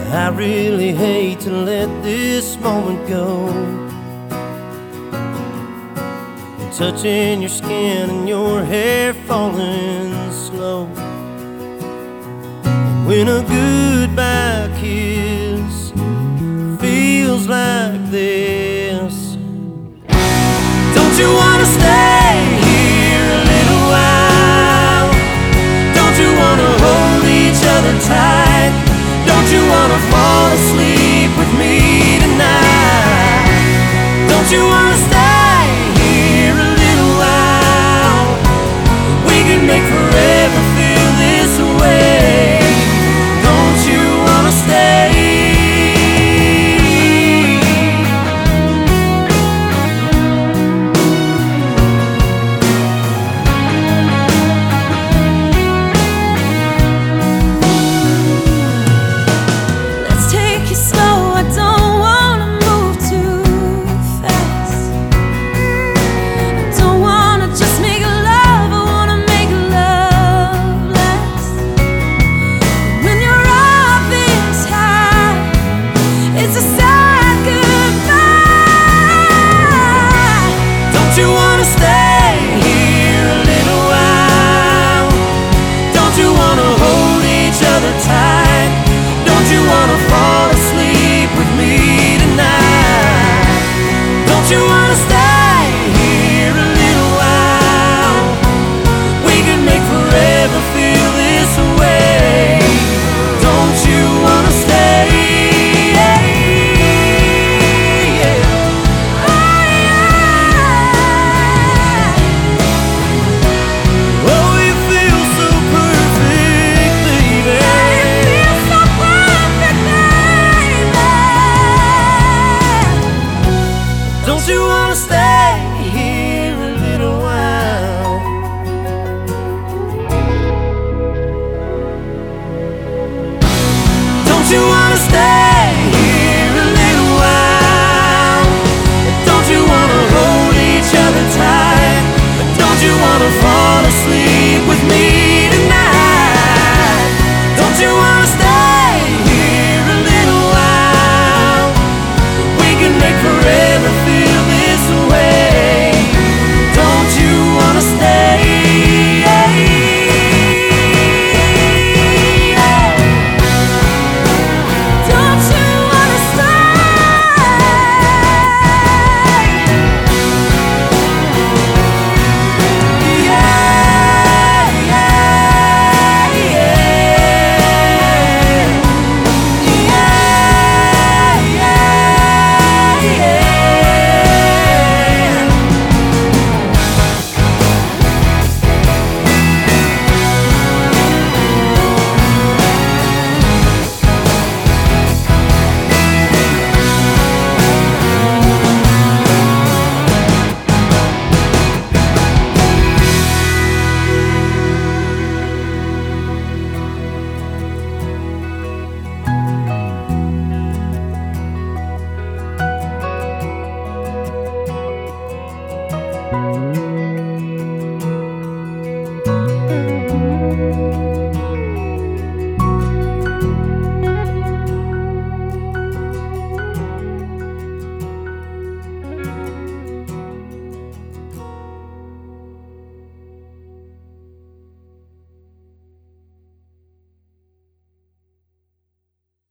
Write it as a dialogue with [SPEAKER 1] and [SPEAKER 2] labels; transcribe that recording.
[SPEAKER 1] I really hate to let this moment go. Touching your skin and your hair falling slow. When a goodbye kiss feels like this, don't you wanna stay here a little while? Don't you wanna hold each other tight? Don't you wanna fall asleep with me tonight? Don't you wanna stay